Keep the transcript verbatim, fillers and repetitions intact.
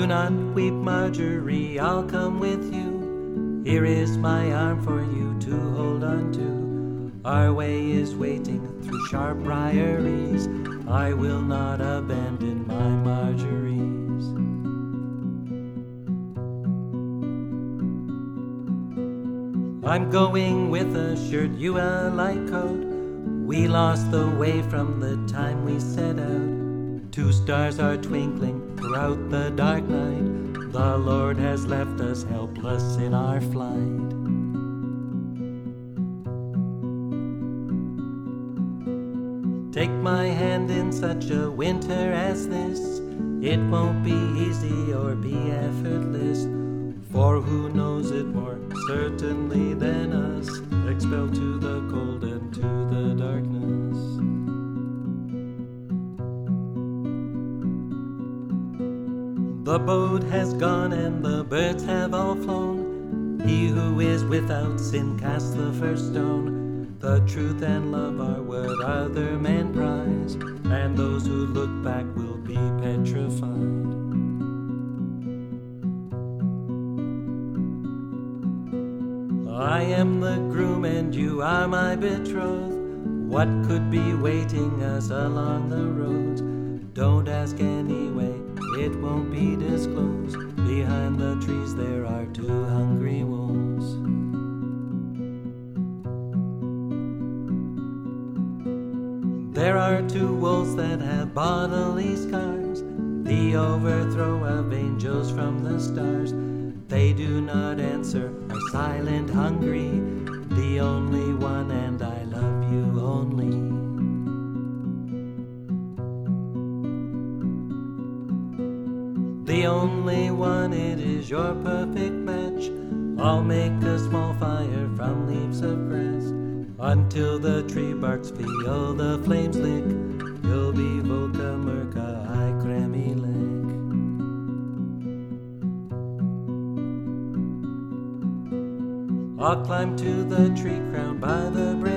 not weep, Marjorie, I'll come with you. Here is my arm for you to hold on to. Our way is waiting through sharp briaries. I will not abandon my Marjories. I'm going with a shirt, you a light coat. We lost the way from the time we set out. Two stars are twinkling throughout the dark night. The Lord has left us helpless in our flight. Take my hand in such a winter as this. It won't be easy or be effortless. For who knows it more certainly than us, expelled to the cold and to the darkness. The boat has gone and the birds have all flown. He who is without sin cast the first stone. The truth and love are what other men prize, and those who look back will be petrified. I am the groom and you are my betrothed. What could be waiting us along the roads? Don't ask anyway, it won't be disclosed. Behind the trees there are two hungry wolves. There are two wolves that have bodily scars, the overthrow of angels from the stars. They do not answer, are silent, hungry, the only one, and I love you only. The only one, it is your perfect match. I'll make a small fire from leaves of grass. Until the tree barks feel the flames lick, you'll be Volca Merca, I Kremilek. I'll climb to the tree crown by the